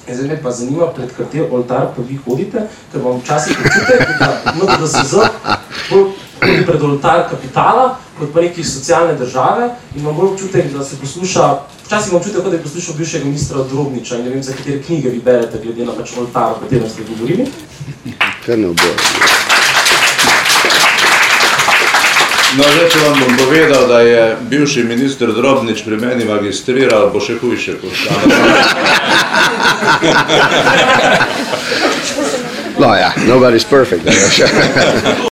Zdaj me pa zanima, pred kateri oltar pa vi hodite, ker vam včasih občutek, da NDDSZ bolj hodi pred oltar kapitala, kot pa neki socialne države in imam bolj občutek, da se posluša, včasih imam občutek, da je poslušal bivšega ministra Drobniča in ne vem, za katere knjige vi berete, glede na pač oltar, o katerem ste govorili. Kar ne oboje. No, zdaj, če vam bom povedal, da je bivši minister Drobnič pri meni magistriral, bo še hujše postalo. No, yeah, nobody's perfect.